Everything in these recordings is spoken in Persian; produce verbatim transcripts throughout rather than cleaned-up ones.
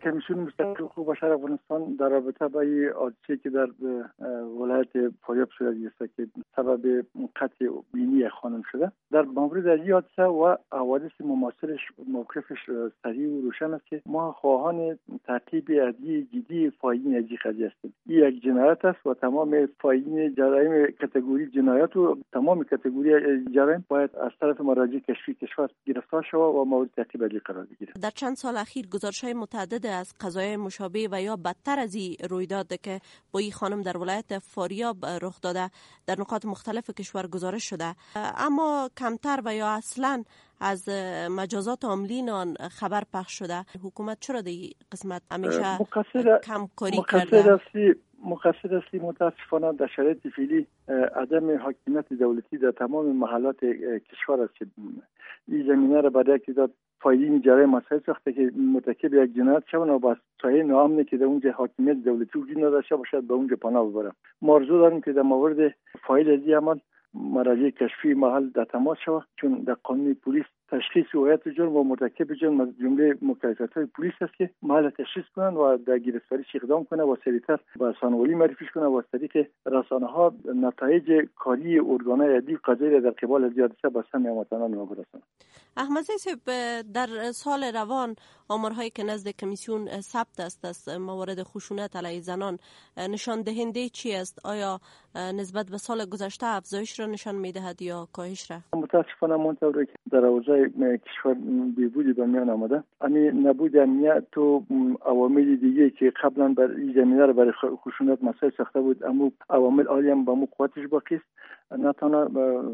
کمیسیون مستقل حقوق بشر افغانستان در رابطه با این حادثه که در ولایت فاریاب صورت گرفت که سبب قتل بینی خانم شده، در مورد این حادثه و حوادث مماثلش موقفش صریح و روشن است که ما خواهان تعقیب عدلی جدی فاعلین این قضیه هستیم. این یک جنایت است و تمام فاعلین جرایم کاتگوری جنایت و تمام کاتگوری جرایم باید از طرف مراجع کشفی کشور گرفتار شود و مورد تعقیب عدلی قرار بگیرد. در چند سال اخیر گزارش‌های متعدد از قضایای مشابه و یا بدتر از این رویداد که با این خانم در ولایت فاریاب رخ داده در نقاط مختلف کشور گزارش شده، اما کمتر و یا اصلاً از مجازات عاملین آن خبر پخش شده. حکومت چرا در این قسمت همیشه کم کاری کرده؟ مقصر است متاسفانه در شرایط فعلی عدم حاکمیت دولتی در تمام محلات کشور است که این زمینه را برای که داد فایلین جرایم مسائل ساخته که مرتکب یک جنایت شوند و با سایه ناامنی که در اونجا حاکمیت دولتی وجود نداشته باشد به اونجا پناه ببرند. ما آرزو داریم که در مورد فایل از این عمل مراجع کشفی محل در تماس شود، چون در قانون پلیس تشخیص هویت جرم و مرتکب جرم از جمله مکلفیت‌های پلیس است که محل تشخیص کنند و در گرفتاریش اقدام کنند و سریعتر به رسانه‌ولی معرفیش کنند و از طریق رسانه‌ها نتایج کاری ارگان‌های عدلی قضایی را در قبال از حادثه به سمع هموطنان ما برسانند. احمدزی صاحب، در سال روان آمارهایی که نزد کمیسیون ثبت است از موارد خشونت علیه زنان نشان دهنده چی است؟ آیا نسبت به سال گذشته افزایش را نشان می‌دهد یا کاهش را؟ متاسفانه منطقه که در اوضاع کشور بیبودی به میان آمده، همین نبود امنیت و عوامل دیگه که قبلا بر این زمینه را برای خشونت مسائل ساخته بود، اما عوامل عالی هم با مو قوتش باقی است، نه تنها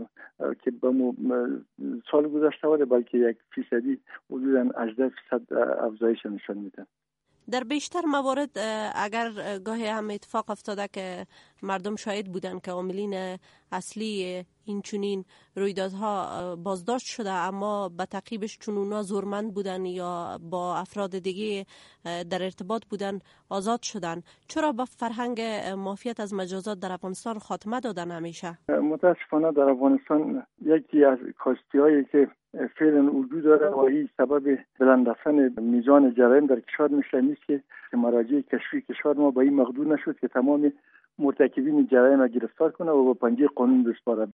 که به مو سال گذشته بود بلکه یک فیصدی حدوداً هجده فیصد افزایش نشان میده. در بیشتر موارد اگر گاهی هم اتفاق افتاده که مردم شاهد بودن که عاملین اصلی این چنین رویدادها بازداشت شده، اما به تعقیبش چون اونا زورمند بودن یا با افراد دیگه در ارتباط بودن آزاد شدن، چرا با فرهنگ معافیت از مجازات در افغانستان خاتمه دادن همیشه؟ متاسفانه در افغانستان یکی از کاستی‌هایی که فعلا وجود داره و این سبب بلند رفتن میزان جرایم در کشور میشه نیست که مراجع کشفی کشور ما با این مقدور نشد که تمام مرتکبین جرایم را گرفتار کنه و با پنجه قانون بسپاره.